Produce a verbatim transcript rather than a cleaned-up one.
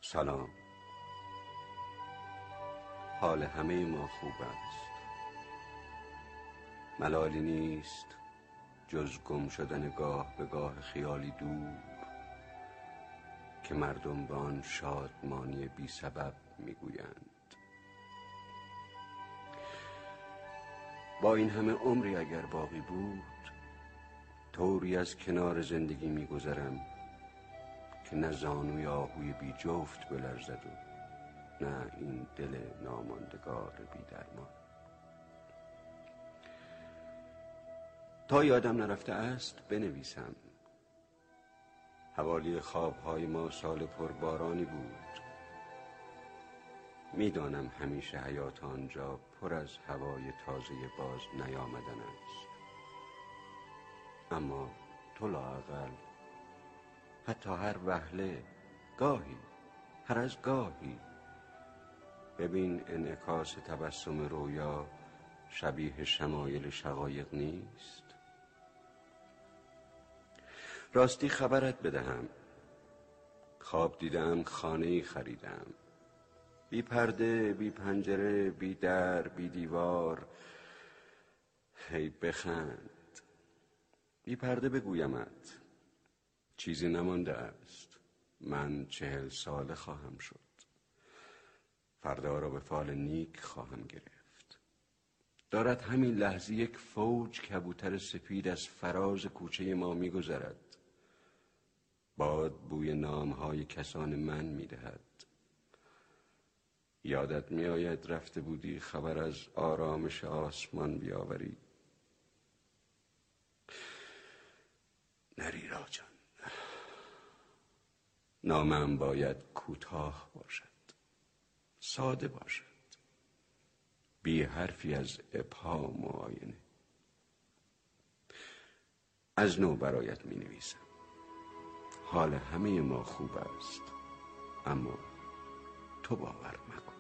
سلام. حال همه ما خوب است. ملالی نیست جز گم شدن گاه به گاه خیالی دور که مردم به آن شادمانی بی سبب میگویند. با این همه عمری اگر باقی بود، طوری از کنار زندگی میگذرم که نه زانوی آهوی بی جفت بلرزد و نه این دل ناماندگار بی درمان. تا یادم نرفته است بنویسم. حوالی خوابهای ما سال پربارانی بود. میدانم همیشه حیات آنجا پر از هوای تازه باز نیامدن است، اما تو لااقل حتی هر وهله، گاهی، هر از گاهی ببین انعکاس تبسم رویا شبیه شمایل شقایق نیست. راستی خبرت بدهم، خواب دیدم خانه‌ای خریدم، بی پرده، بی پنجره، بی در، بی دیوار. هی بخند. بی پرده بگویمت چیزی نمانده است. من چهل ساله خواهم شد. فردا را به فال نیک خواهم گرفت. دارد همین لحظه یک فوج کبوتر سپید از فراز کوچه ما می‌گذرد. باد بوی نامهای کسان من می‌دهد. یادت می‌آید رفته بودی خبر از آرامش آسمان بیاوری؟ نری راجان. نامم باید کوتاه باشد، ساده باشد، بی حرفی از ابهام و آینه. از نو برایت می نویسم. حال همه ما خوب است، اما تو باور مکن.